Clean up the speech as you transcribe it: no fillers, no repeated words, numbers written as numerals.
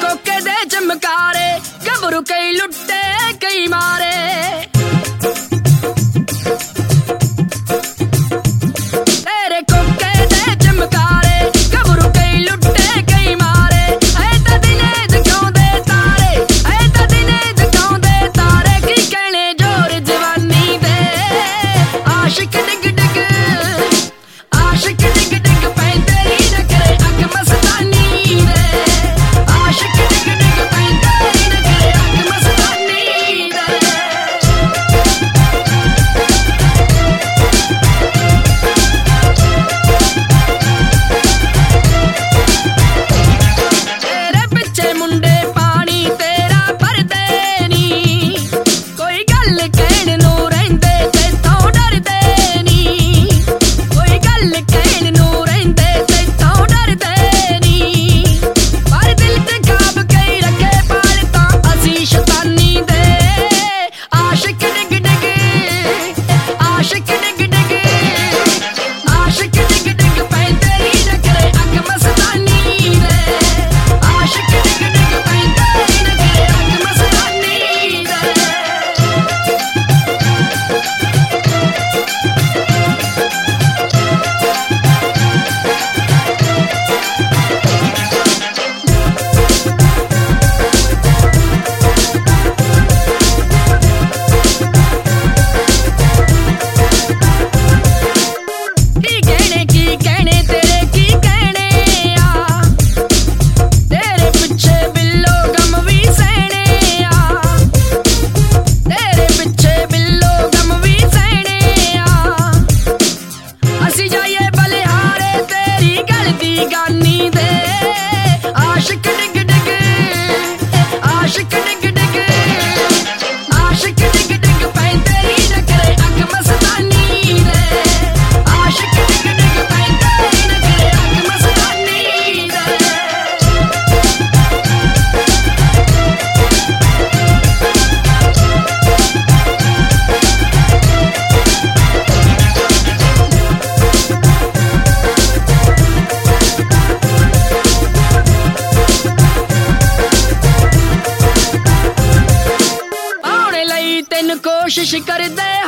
कोके दे चमकारे गबरू कई लुट्टे कई मारे तेरे कोके दे चमकारे गबरू कई लुट्टे कई मारे ऐ ता दिने दिखाउंदे तारे ऐ ता दिने दिखाउंदे तारे की कहने जोर जवानी दे आशिक डिग डिग आशिक डिग डिग पैंदे ही न करे अख मस्तानी दे आशिक डिग डिग पैंदे ही न करे अख मस्तानी दे तेरे पिछे मुंडे पानी तेरा भरदे नी कोई गल कहण नूं रहिंदे तैथों डरदे नी कोई गल कहण नूं रहिंदे तैथों डरदे नी पर दिल ते खाब कई रखे पाल तां असीं शैतानी दे आशिक डिग डिग आशिक डिग डिग आशिक डिग डिग पैंदे ही न करे अख मस्तानी दे आशिक डिग डिग पैंदे ही न करे अख मस्तानी दे की कहने तेरे की कहने आ तेरे पिछे बिल्लो गम भी सहने आ तेरे पिछे बिल्लो गम भी सहने आ असी जाइए बलिहारे तेरी गल दी गानी दे आशिक डिग डिग आशिक डिग डिग आशिक डिग डिग पैंदे ही न करे अख मस्तानी दे आशिक डिग डिग पैंदे ही न करे अख मस्तानी दे आने लई तेन कोशिश करदे